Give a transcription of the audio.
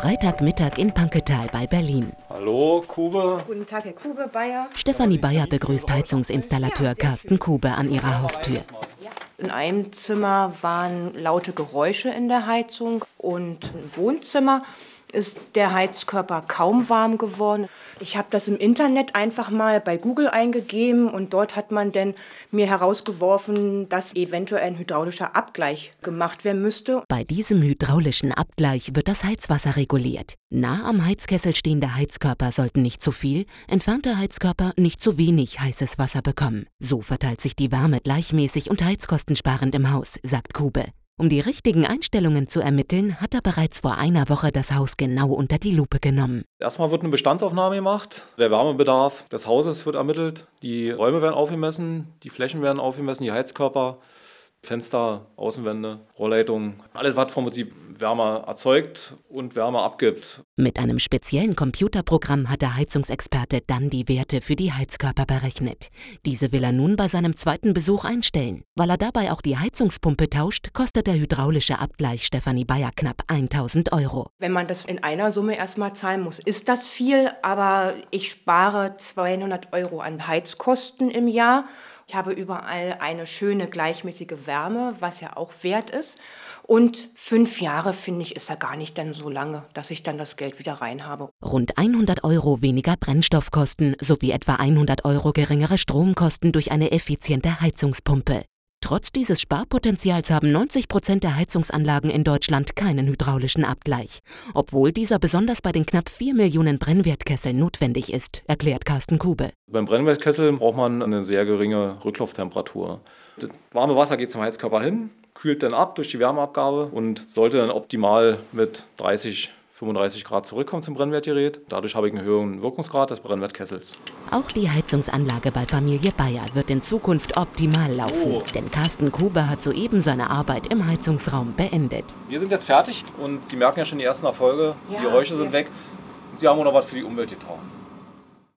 Freitagmittag in Panketal bei Berlin. Hallo, Kube. Guten Tag, Herr Kube, Bayer. Stefanie Bayer begrüßt Heizungsinstallateur Carsten Kube an ihrer Haustür. In einem Zimmer waren laute Geräusche in der Heizung und im Wohnzimmer ist der Heizkörper kaum warm geworden. Ich habe das im Internet einfach mal bei Google eingegeben und dort hat man dann mir herausgeworfen, dass eventuell ein hydraulischer Abgleich gemacht werden müsste. Bei diesem hydraulischen Abgleich wird das Heizwasser reguliert. Nah am Heizkessel stehende Heizkörper sollten nicht zu viel, entfernte Heizkörper nicht zu wenig heißes Wasser bekommen. So verteilt sich die Wärme gleichmäßig und heizkostensparend im Haus, sagt Kube. Um die richtigen Einstellungen zu ermitteln, hat er bereits vor einer Woche das Haus genau unter die Lupe genommen. Erstmal wird eine Bestandsaufnahme gemacht. Der Wärmebedarf des Hauses wird ermittelt. Die Räume werden aufgemessen, die Flächen werden aufgemessen, die Heizkörper, Fenster, Außenwände, Rohrleitungen. Alles, was vom Prinzip Wärme erzeugt und Wärme abgibt. Mit einem speziellen Computerprogramm hat der Heizungsexperte dann die Werte für die Heizkörper berechnet. Diese will er nun bei seinem zweiten Besuch einstellen. Weil er dabei auch die Heizungspumpe tauscht, kostet der hydraulische Abgleich Stefanie Bayer knapp 1.000 €. Wenn man das in einer Summe erstmal zahlen muss, ist das viel, aber ich spare 200 € an Heizkosten im Jahr. Ich habe überall eine schöne gleichmäßige Wärme, was ja auch wert ist. Und 5 Jahre, finde ich, ist ja gar nicht dann so lange, dass ich dann das Geld wieder rein habe. Rund 100 € weniger Brennstoffkosten sowie etwa 100 € geringere Stromkosten durch eine effiziente Heizungspumpe. Trotz dieses Sparpotenzials haben 90% der Heizungsanlagen in Deutschland keinen hydraulischen Abgleich. Obwohl dieser besonders bei den knapp 4 Millionen Brennwertkesseln notwendig ist, erklärt Carsten Kube. Beim Brennwertkessel braucht man eine sehr geringe Rücklauftemperatur. Das warme Wasser geht zum Heizkörper hin, kühlt dann ab durch die Wärmeabgabe und sollte dann optimal mit 35 Grad zurückkommen zum Brennwertgerät. Dadurch habe ich einen höheren Wirkungsgrad des Brennwertkessels. Auch die Heizungsanlage bei Familie Bayer wird in Zukunft optimal laufen. Denn Carsten Kube hat soeben seine Arbeit im Heizungsraum beendet. Wir sind jetzt fertig und Sie merken ja schon die ersten Erfolge. Die Geräusche sind weg. Sie haben auch noch was für die Umwelt getan.